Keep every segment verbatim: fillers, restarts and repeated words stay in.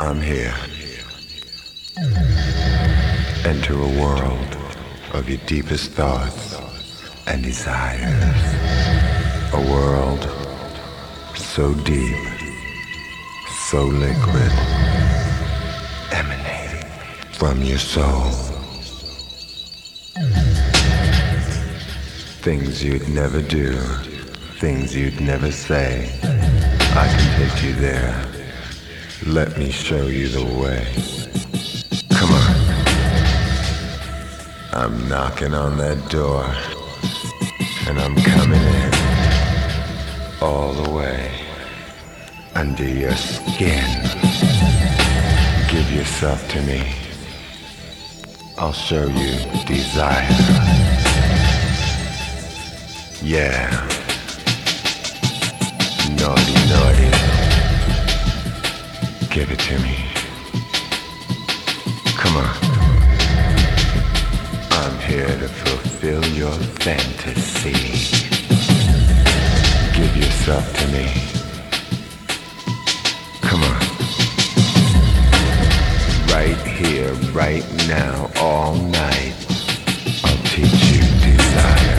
I'm here. Enter a world of your deepest thoughts and desires. A world so deep, so liquid, emanating from your soul. Things you'd never do, things you'd never say. I can take you there. Let me show you the way. Come on. I'm knocking on that door, and I'm coming in all the way under your skin. Give yourself to me. I'll show you desire. Yeah. Naughty, naughty. Give it to me. Come on. I'm here to fulfill your fantasy. Give yourself to me. Come on. Right here, right now, all night. I'll teach you desire.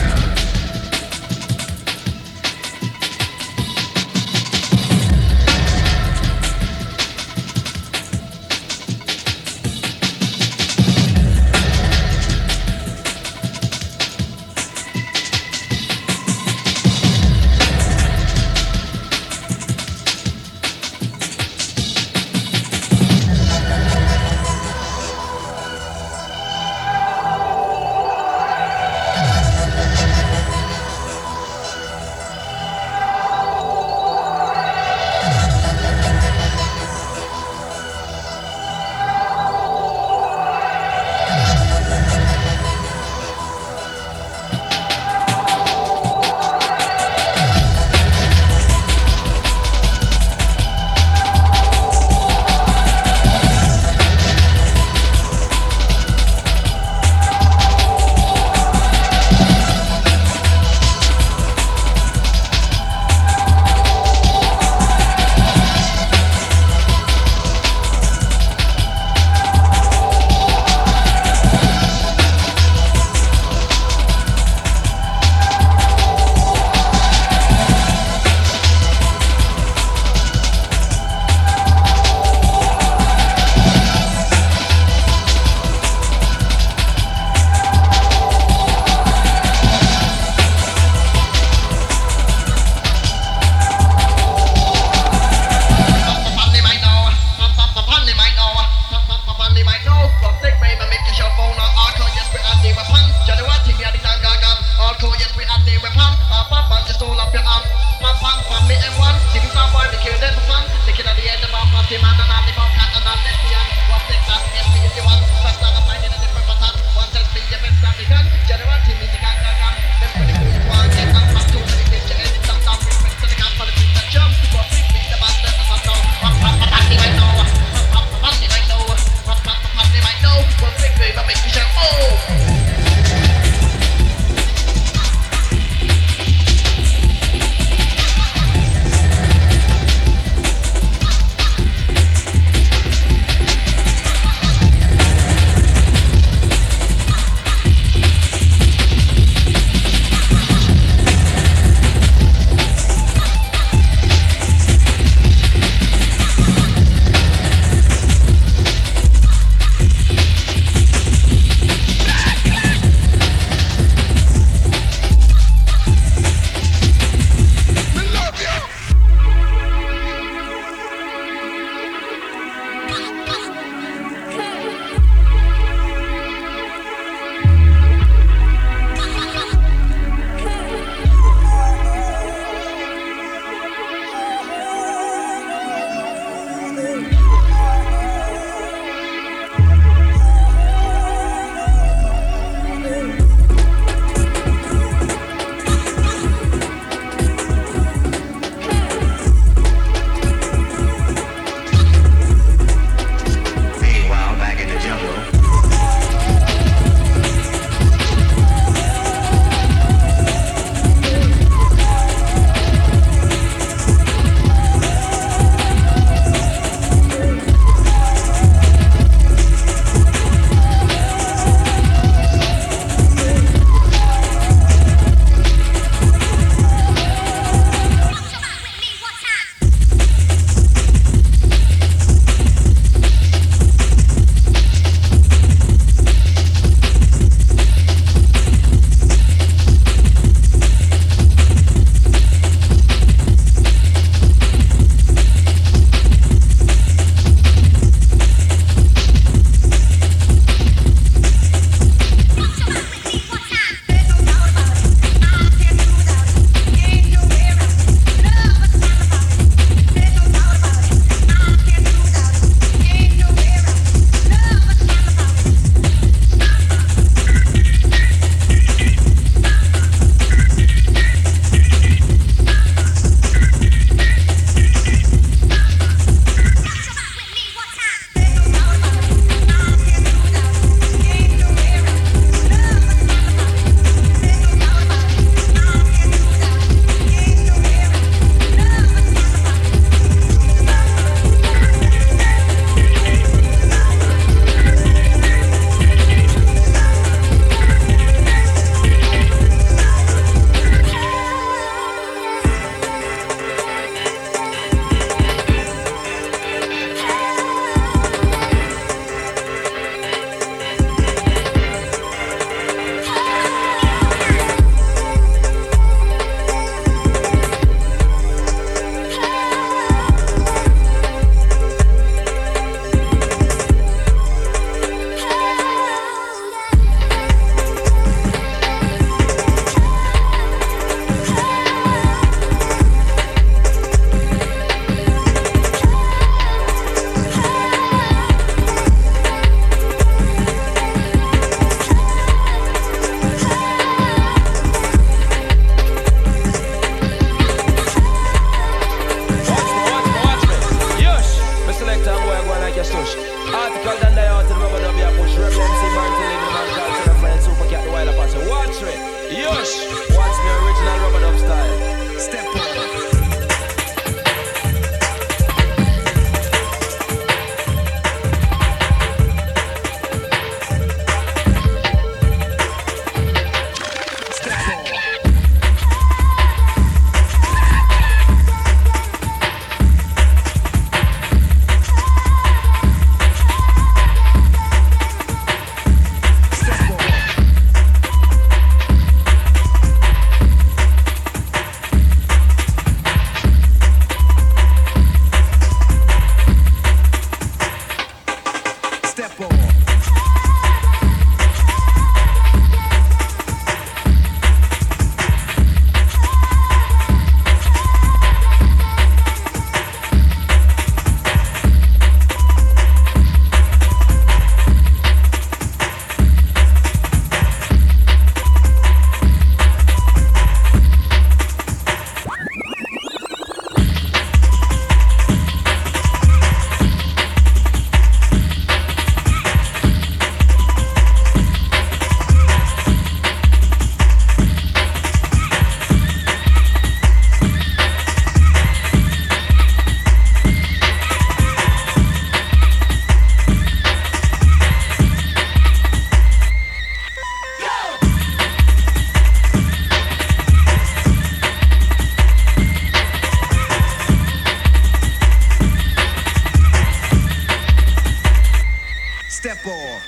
Step on.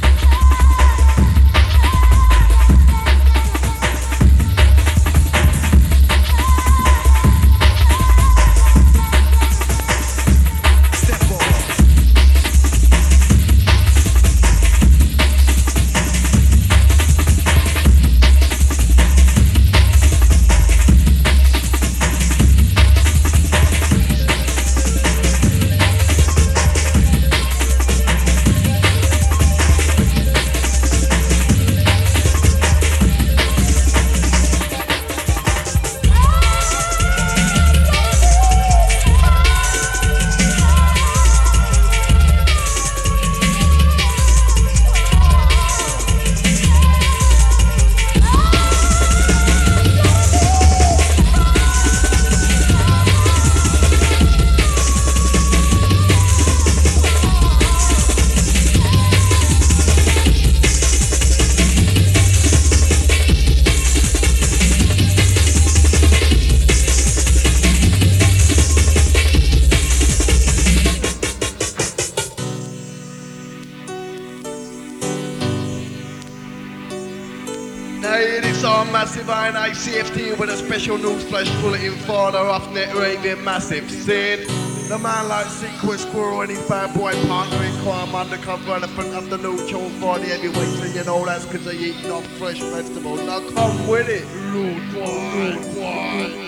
Massive I N I C F T with a special news flash bulletin for the roughneck raving massive scene. The man like Sequence Squirrel and his bad boy partner in crime undercover elephant of the new tune for the heavyweights, and you know that's cause they eating off fresh vegetables. Now come with it, rude boy, rude boy.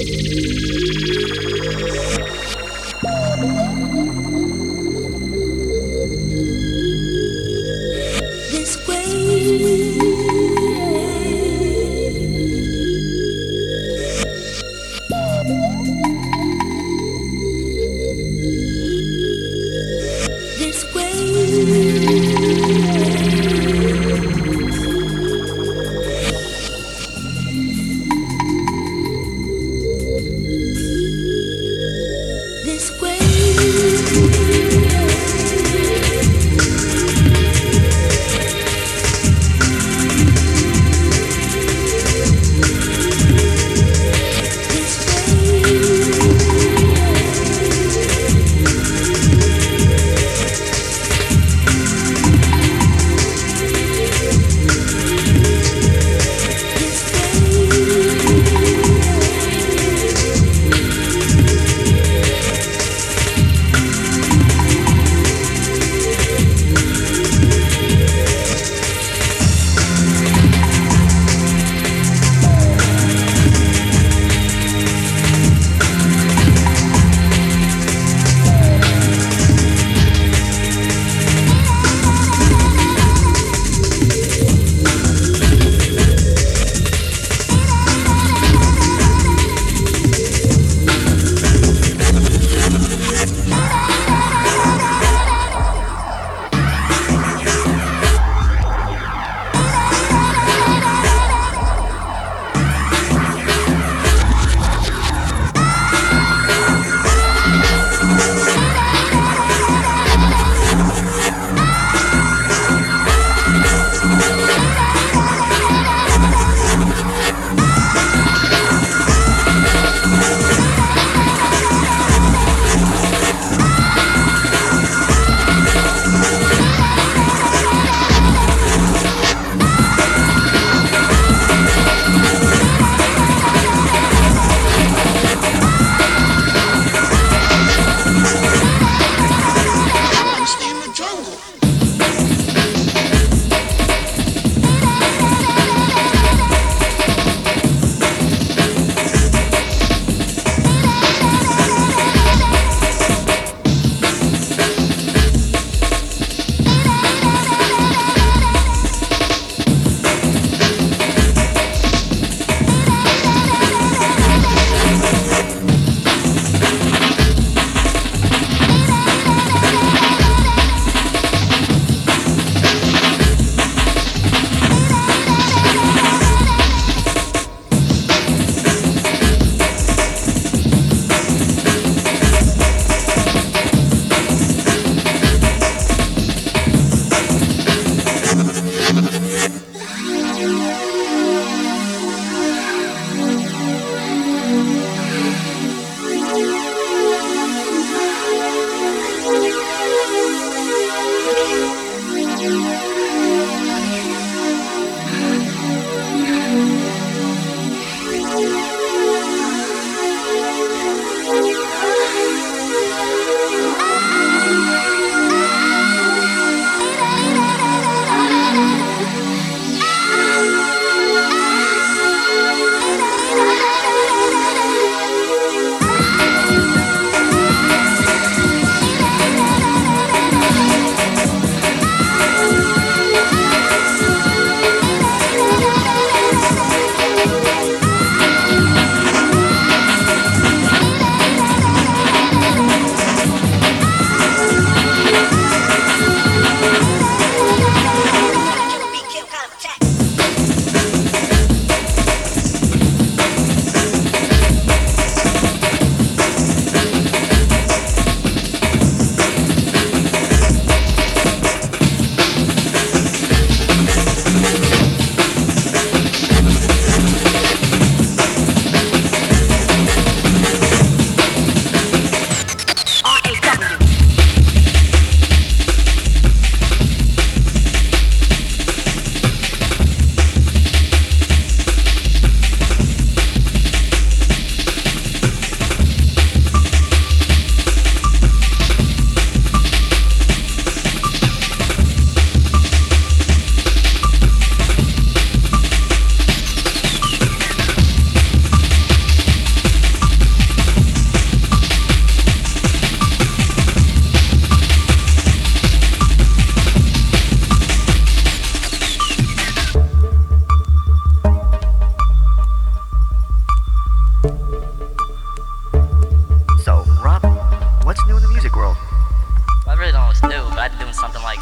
This way. so I had to do something like.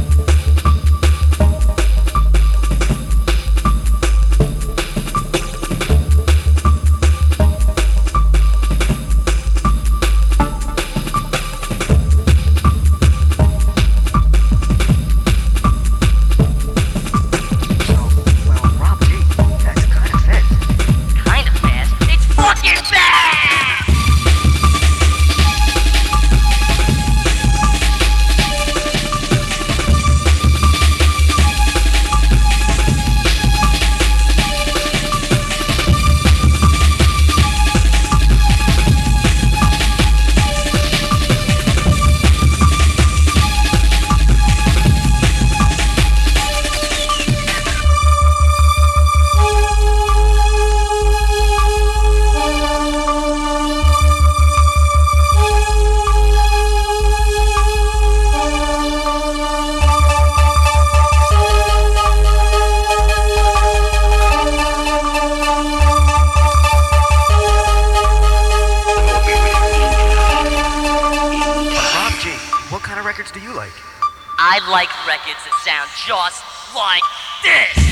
I like records that sound just like this.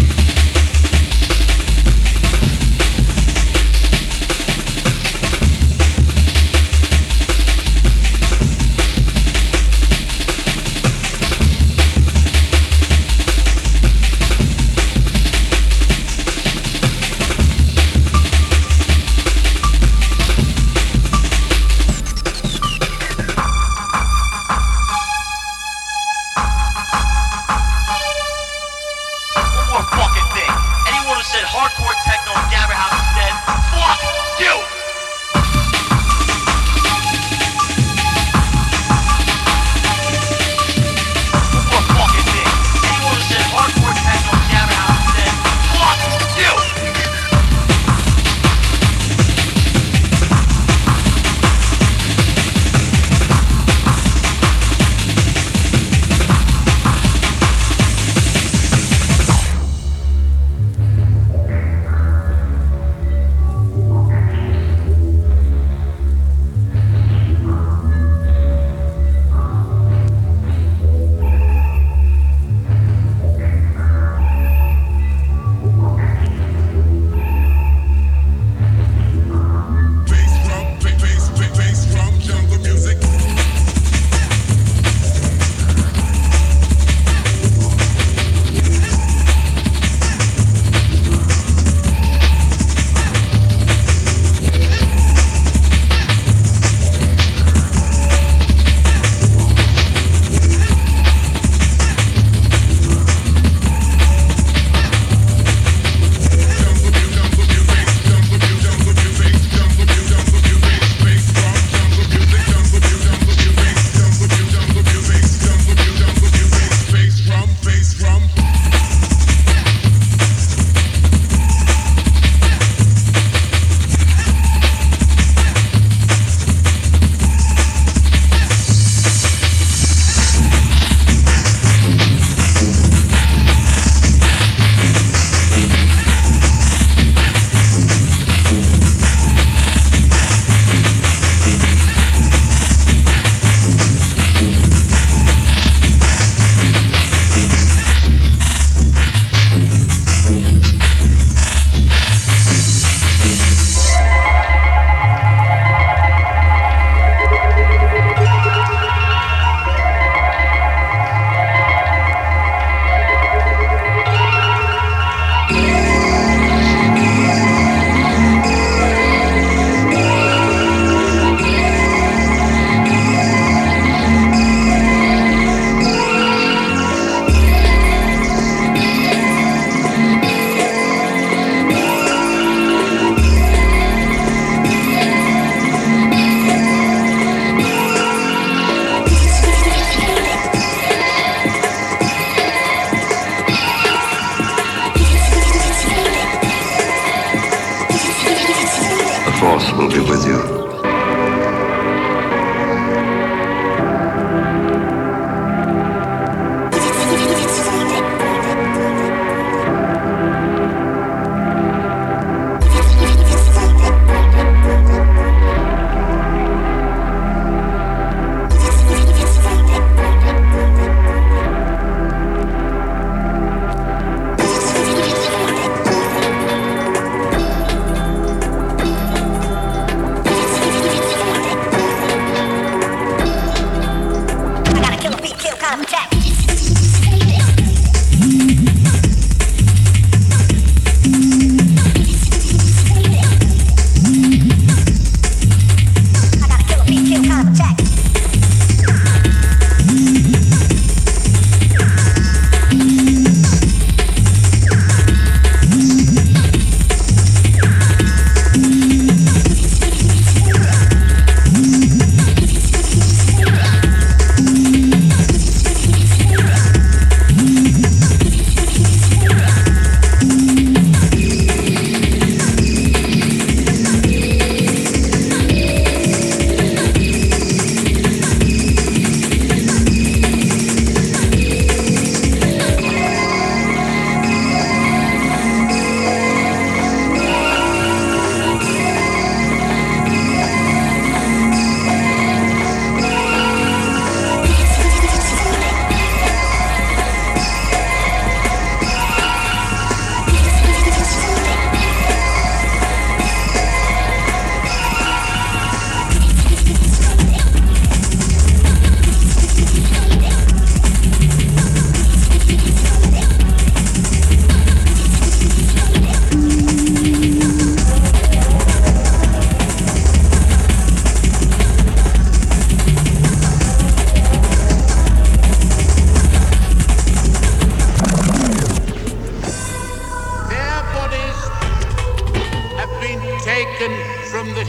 Force will be with you.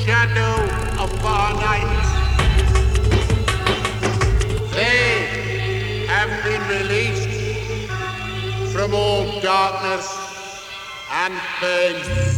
shadow of far night. They have been released from all darkness and pain.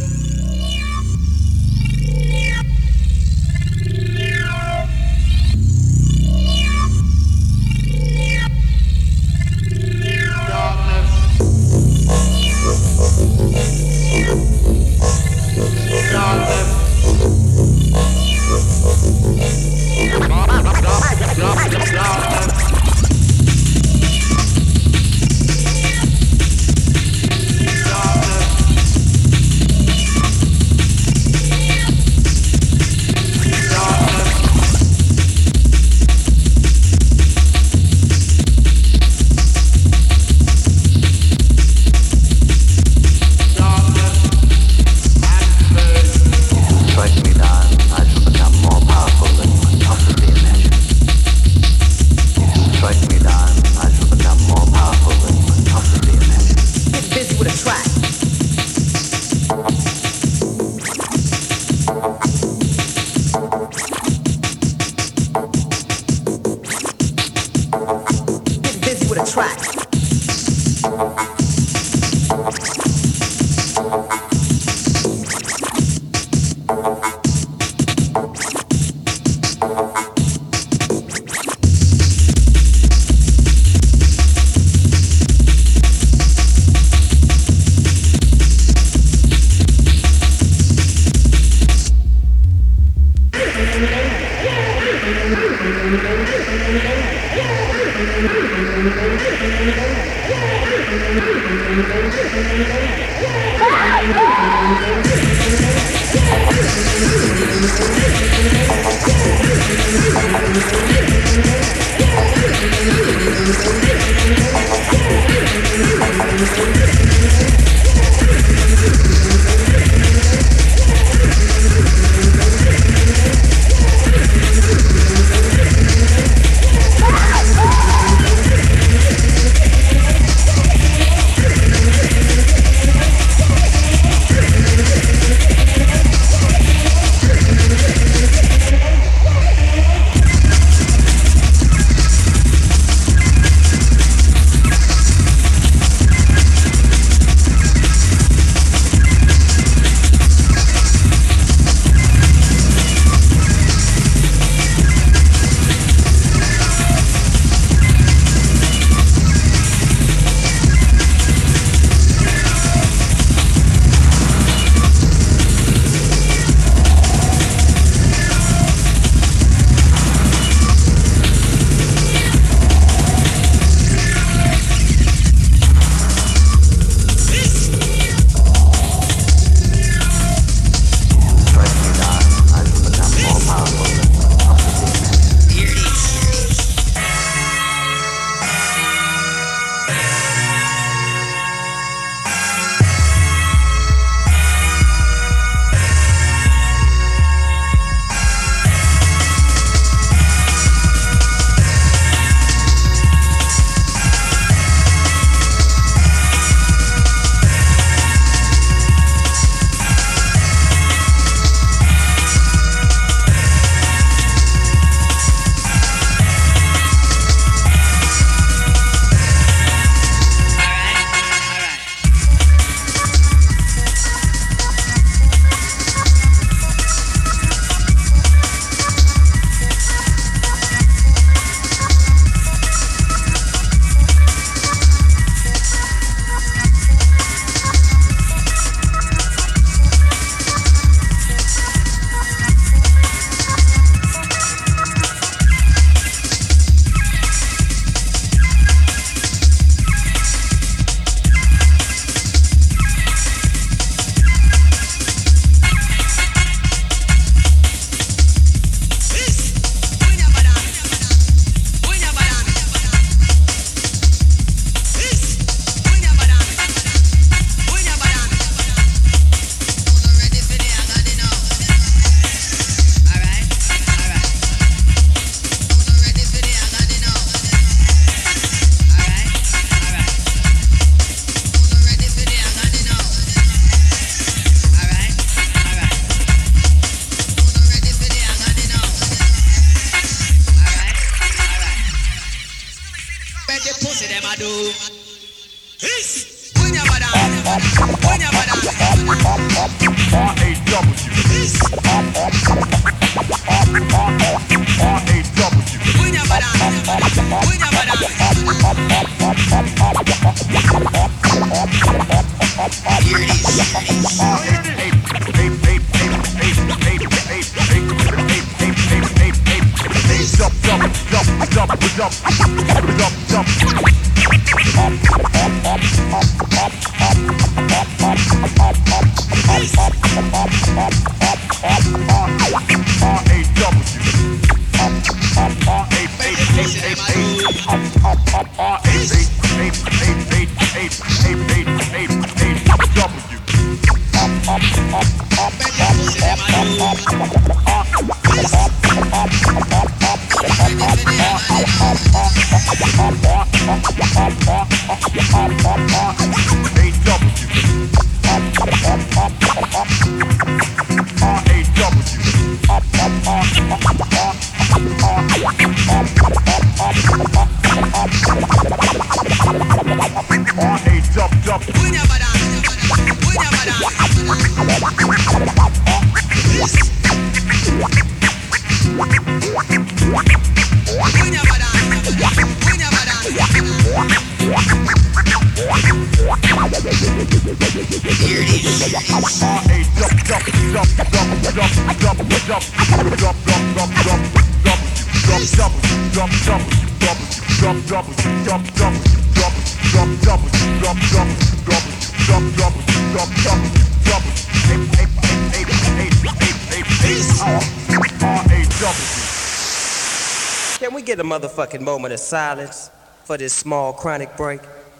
Can we get a motherfucking moment of silence for this small chronic break?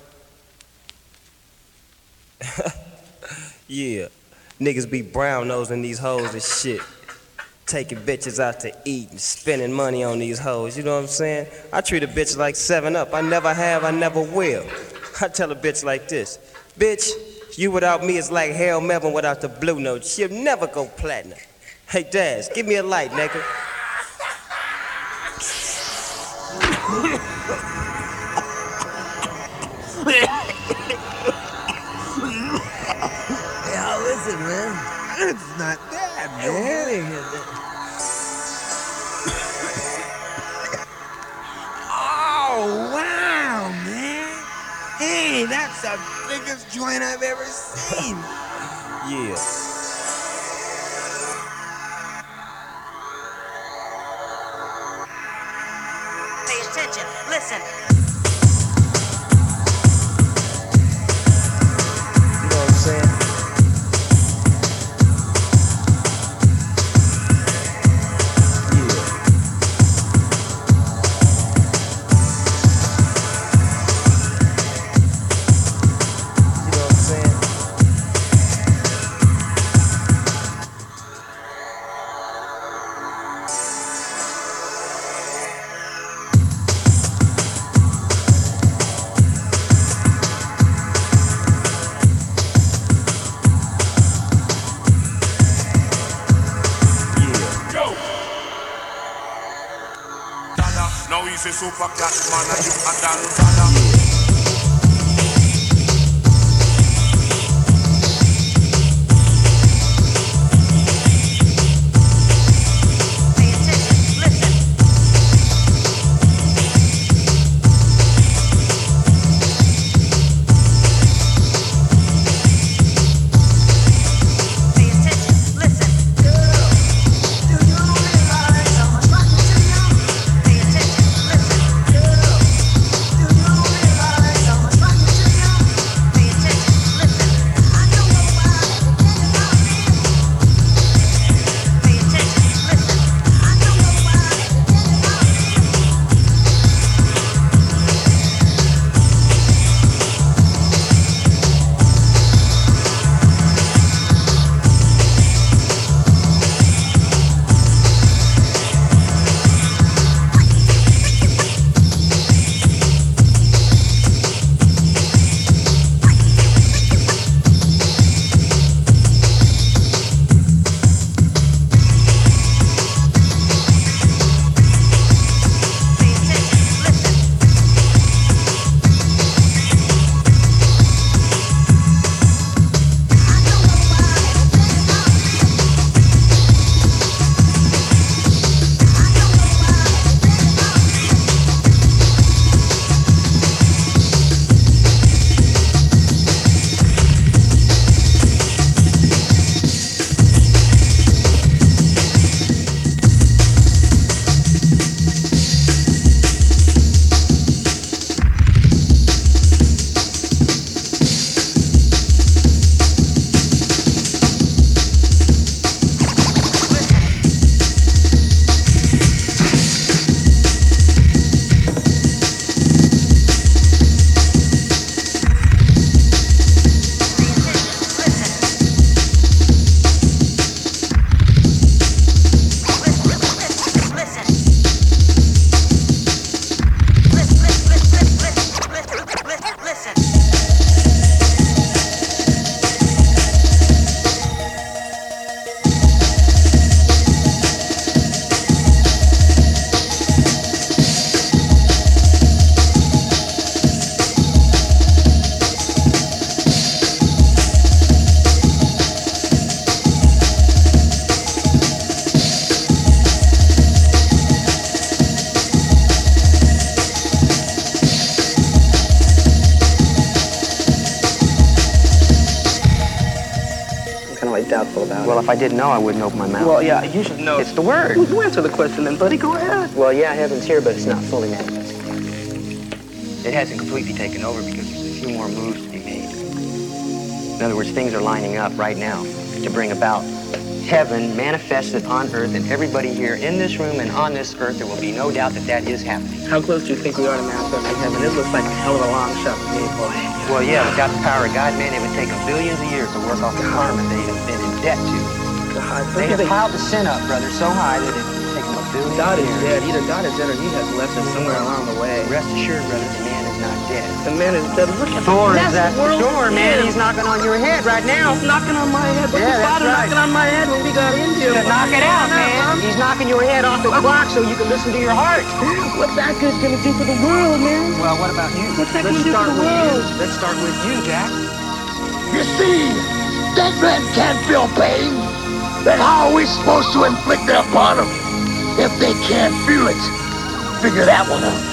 Yeah, niggas be brown nosing these hoes and shit. Taking bitches out to eat and spending money on these hoes, you know what I'm saying? I treat a bitch like seven up. I never have, I never will. I tell a bitch like this: bitch, you without me is like Harold Melvin without the blue note. She'll never go platinum. Hey Daz, give me a light, nigga. Hey, how is it, man? It's not bad, man. Oh, wow, man. Hey, that's the biggest joint I've ever seen. Yeah. Pay attention, listen. You know what I'm saying? Super cat man and you a dancer. Do you it? Well, if I didn't know, I wouldn't open my mouth. Well, yeah, you should know. It's the word. Well, you answer the question then, buddy. Go ahead. Well, yeah, heaven's here, but it's not fully manifested. It hasn't completely taken over because there's a few more moves to be made. In other words, things are lining up right now to bring about heaven manifested on earth, and everybody here in this room and on this earth, there will be no doubt that that is happening. How close do you think we are to manifesting heaven? It looks like a hell of a long shot to me, boy. Well, yeah, without the power of God, man, it would take them billions of years to work off the karma they have been in debt to. God, they have piled the sin up, brother, so high that it would take them a billion God years. is dead. Either God is dead or he has left us somewhere along the way. Rest assured, brother, the man is not dead. The man is dead. Look at Thor the is that world. Thor, man, he's knocking on your head right now. He's knocking on my head. But yeah, his father right. knocking on my head when we got in here. Knock it out, man. He's knocking your head off the clock so you can listen to your heart. What's that good gonna do for the world, man? Well, what about you? What's that Let's gonna do start for the with world? you. Let's start with you, Jack. You see, dead men can't feel pain. Then how are we supposed to inflict it upon them if they can't feel it? Figure that one out.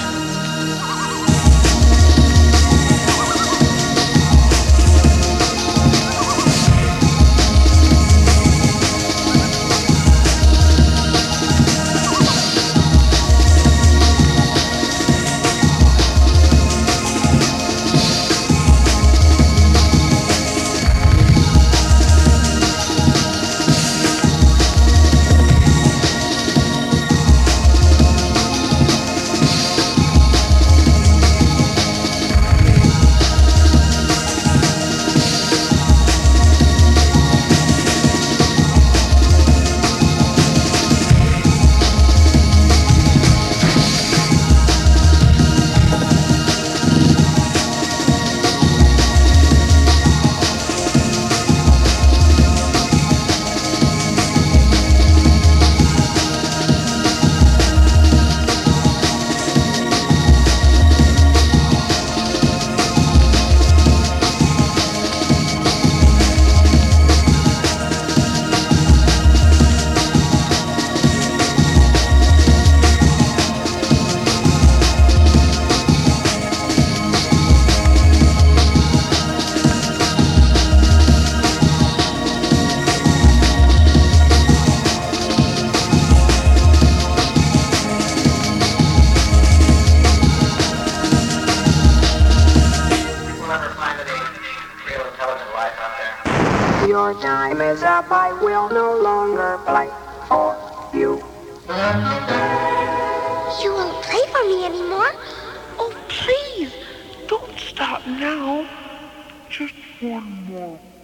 Your time is up, I will no longer play for you. You won't play for me anymore? Oh, please, don't stop now. Just one more